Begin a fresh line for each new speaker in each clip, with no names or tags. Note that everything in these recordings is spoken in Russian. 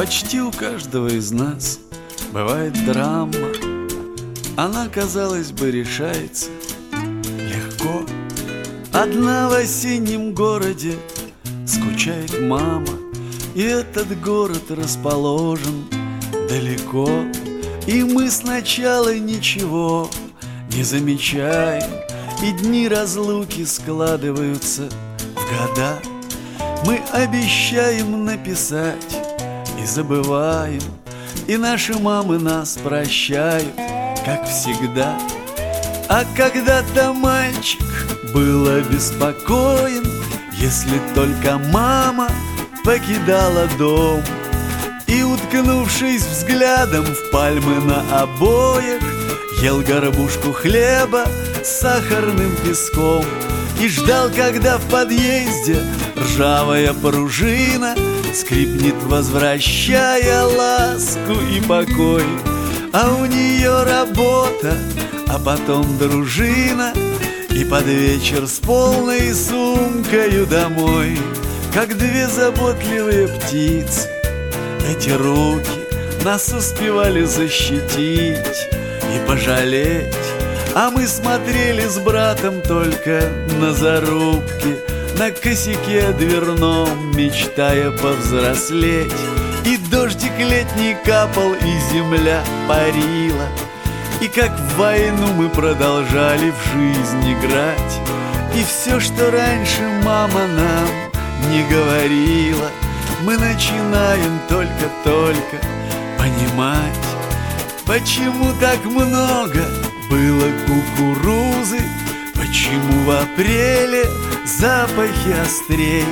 Почти у каждого из нас бывает драма. Она, казалось бы, решается легко. Одна в осеннем городе скучает мама, и этот город расположен далеко. И мы сначала ничего не замечаем, и дни разлуки складываются в года. Мы обещаем написать и забываем, и наши мамы нас прощают, как всегда. А когда-то мальчик был обеспокоен, если только мама покидала дом. И, уткнувшись взглядом в пальмы на обоях, ел горбушку хлеба с сахарным песком и ждал, когда в подъезде ржавая пружина скрипнет, возвращая ласку и покой. А у нее работа, а потом дружина, и под вечер с полной сумкою домой. Как две заботливые птицы, эти руки нас успевали защитить и пожалеть. А мы смотрели с братом только на зарубки, на косяке дверном, мечтая повзрослеть. И дождик летний капал, и земля парила, и как в войну мы продолжали в жизнь играть. И все, что раньше мама нам не говорила, мы начинаем только-только понимать. Почему так много было кукурузы, почему в апреле запахи острей,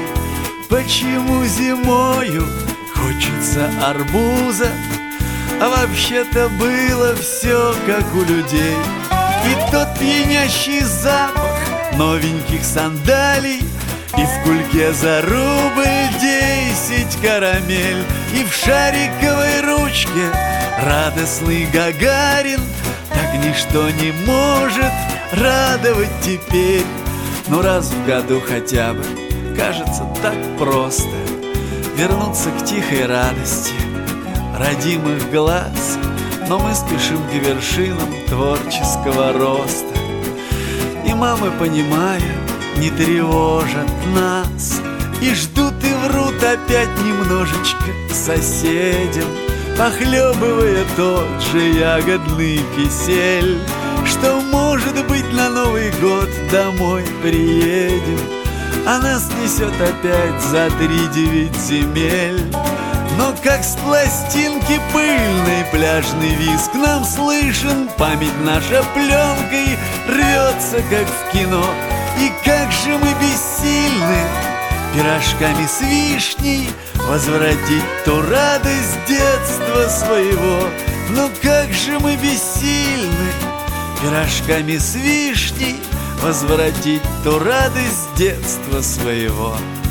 почему зимою хочется арбуза, а вообще-то было все как у людей. И тот пьянящий запах новеньких сандалий, и в кульке за рубль 10 карамель, и в шариковой ручке радостный Гагарин. Так ничто не может радовать теперь. Но раз в году хотя бы кажется так просто вернуться к тихой радости родимых глаз. Но мы спешим к вершинам творческого роста, и мамы, понимая, не тревожат нас, и ждут и врут опять немножечко соседям, похлебывая тот же ягодный кисель, что, может быть, на Новый год домой приедем, а нас несет опять за 3-9 земель. Но как с пластинки пыльной пляжный визг нам слышен, память наша пленкой рвется, как в кино. И как же мы бессильны пирожками с вишней возвратить ту радость детства своего. Ну как же мы бессильны пирожками с вишней возвратить ту радость детства своего.